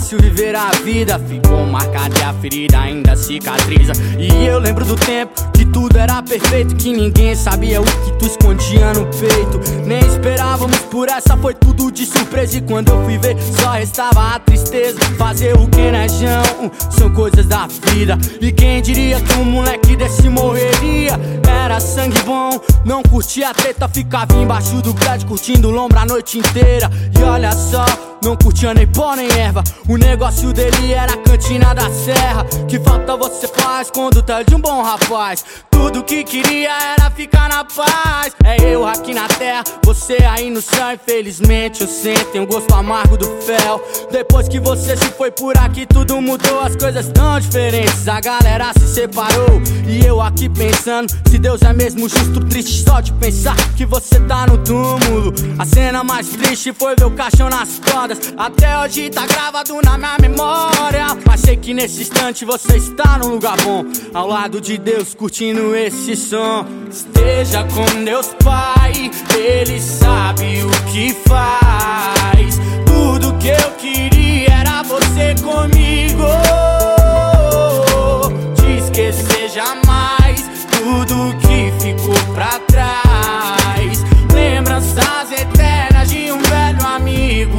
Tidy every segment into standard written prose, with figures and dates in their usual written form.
fácil viver a vida, ficou marcada e a ferida ainda cicatriza. E eu lembro do tempo que tudo era perfeito, que ninguém sabia o que tu escondia no peito. Nem esperávamos por essa, foi tudo de surpresa. E quando eu fui ver, só restava a tristeza. Fazer o que, né, João? São coisas da vida. E quem diria que um moleque desse morreria? Era sangue bom, não curtia a treta, ficava embaixo do prédio curtindo lombra a noite inteira. E olha só, não curtia nem pó nem erva, o negócio dele era a cantina da serra. Que falta você faz quando tá de um bom rapaz? Tudo que queria era ficar na paz. É eu aqui na terra, você aí no céu. Infelizmente eu sinto um gosto amargo do fel. Depois que você se foi por aqui, tudo mudou, as coisas tão diferentes. A galera se separou e eu aqui pensando, se Deus é mesmo justo, triste só de pensar que você tá no túmulo. A cena mais triste foi ver o caixão nas cordas. Até hoje tá gravado na minha memória. Mas sei que nesse instante você está num lugar bom, ao lado de Deus curtindo esse som. Esteja com Deus Pai, Ele sabe o que faz. Tudo que eu queria era você comigo. Te esquecer jamais tudo que ficou pra trás. Lembranças eternas de um velho amigo.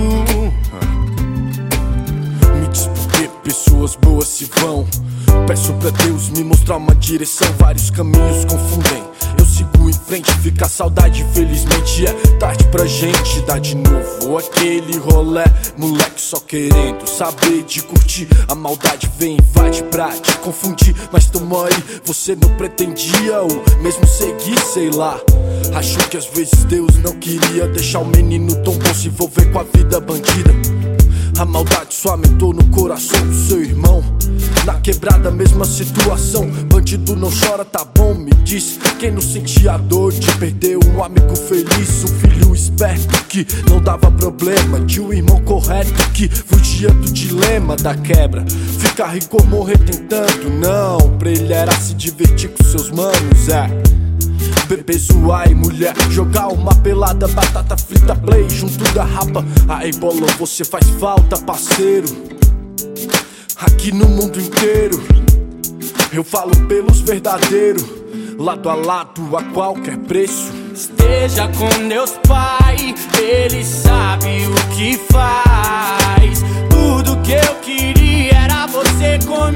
Me diz por que pessoas boas se vão. Peço pra Deus me mostrar uma direção. Vários caminhos confundem, eu sigo em frente. Fica a saudade, infelizmente é tarde pra gente dar de novo aquele rolê. Moleque só querendo saber de curtir. A maldade vem, invade pra te confundir. Mas tamo aí, você não pretendia ou mesmo seguir, sei lá. Acho que às vezes Deus não queria deixar o menino tão bom se envolver com a vida bandida. A maldade só aumentou no coração do seu irmão. Na quebrada, mesma situação. Bandido não chora, tá bom, me diz. Quem não sentia a dor de perder um amigo feliz? Um filho esperto que não dava problema, de um irmão correto que fugia do dilema da quebra. Ficar rico ou morrer tentando, não. Pra ele era se divertir com seus manos, é. Beber, zoar e mulher, jogar uma pelada, batata frita, play junto da rapa. Aí bolão, você faz falta, parceiro. Aqui no mundo inteiro eu falo pelos verdadeiros, lado a lado a qualquer preço. Esteja com Deus Pai, Ele sabe o que faz. Tudo que eu queria era você comigo.